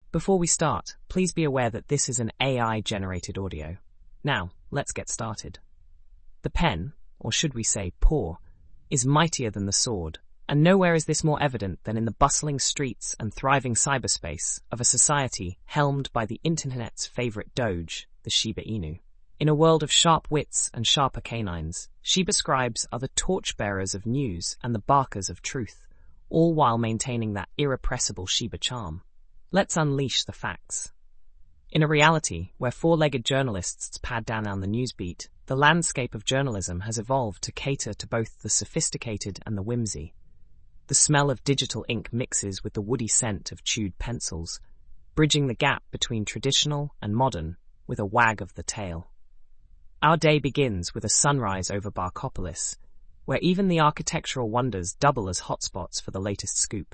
Before we start, please be aware that this is an AI-generated audio. Now, let's get started. The pen, or should we say paw, is mightier than the sword, and nowhere is this more evident than in the bustling streets and thriving cyberspace of a society helmed by the internet's favorite doge, the Shiba Inu. In a world of sharp wits and sharper canines, Shiba scribes are the torchbearers of news and the barkers of truth, all while maintaining that irrepressible Shiba charm. Let's unleash the facts. In a reality where four-legged journalists pad down on the newsbeat, the landscape of journalism has evolved to cater to both the sophisticated and the whimsy. The smell of digital ink mixes with the woody scent of chewed pencils, bridging the gap between traditional and modern with a wag of the tail. Our day begins with a sunrise over Barkopolis, where even the architectural wonders double as hotspots for the latest scoop.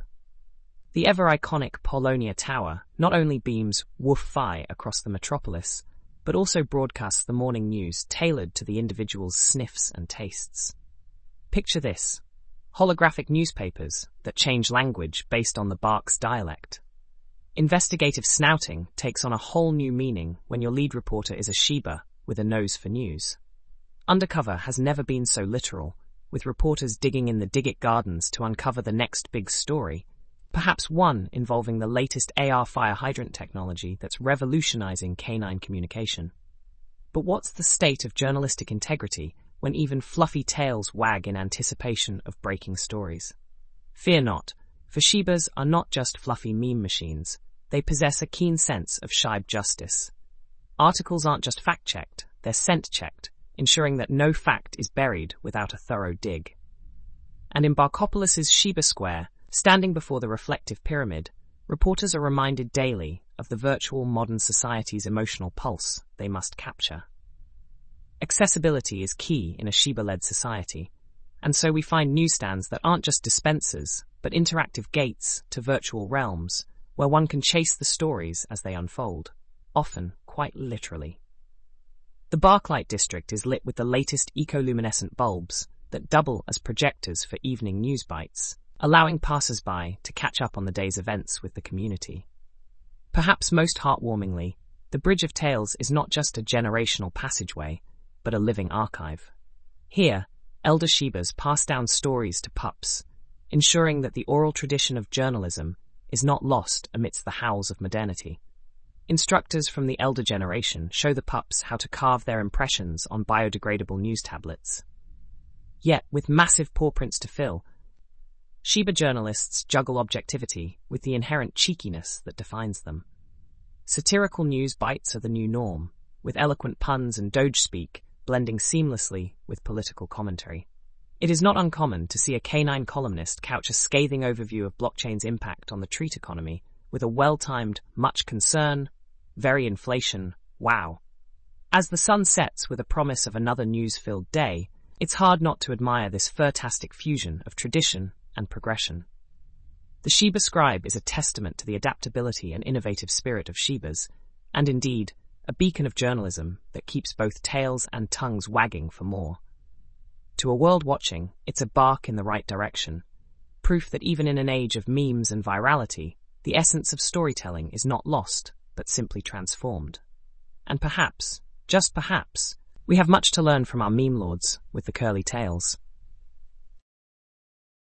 The ever-iconic Polonia Tower not only beams woof-fi across the metropolis, but also broadcasts the morning news tailored to the individual's sniffs and tastes. Picture this: holographic newspapers that change language based on the Bark's dialect. Investigative snouting takes on a whole new meaning when your lead reporter is a Shiba with a nose for news. Undercover has never been so literal, with reporters digging in the Digit Gardens to uncover the next big story, perhaps one involving the latest AR fire hydrant technology that's revolutionizing canine communication. But what's the state of journalistic integrity when even fluffy tails wag in anticipation of breaking stories? Fear not, for Shibas are not just fluffy meme machines, they possess a keen sense of Shibe justice. Articles aren't just fact-checked, they're scent-checked, ensuring that no fact is buried without a thorough dig. And in Barkopolis's Shiba Square, standing before the reflective pyramid, reporters are reminded daily of the virtual modern society's emotional pulse they must capture. Accessibility is key in a Shiba-led society, and so we find newsstands that aren't just dispensers, but interactive gates to virtual realms where one can chase the stories as they unfold, often quite literally. The Barklight district is lit with the latest ecoluminescent bulbs that double as projectors for evening news bites, allowing passers-by to catch up on the day's events with the community. Perhaps most heartwarmingly, the Bridge of Tales is not just a generational passageway, but a living archive. Here, elder Shibas pass down stories to pups, ensuring that the oral tradition of journalism is not lost amidst the howls of modernity. Instructors from the elder generation show the pups how to carve their impressions on biodegradable news tablets. Yet, with massive paw prints to fill, Shiba journalists juggle objectivity with the inherent cheekiness that defines them. Satirical news bites are the new norm, with eloquent puns and doge speak blending seamlessly with political commentary. It is not uncommon to see a canine columnist couch a scathing overview of blockchain's impact on the treat economy with a well-timed, much concern, very inflation, wow. As the sun sets with a promise of another news-filled day, it's hard not to admire this fantastic fusion of tradition and progression. The Shiba Scribe is a testament to the adaptability and innovative spirit of Shibas, and indeed, a beacon of journalism that keeps both tails and tongues wagging for more. To a world watching, it's a bark in the right direction, proof that even in an age of memes and virality, the essence of storytelling is not lost, but simply transformed. And perhaps, just perhaps, we have much to learn from our meme lords with the curly tails.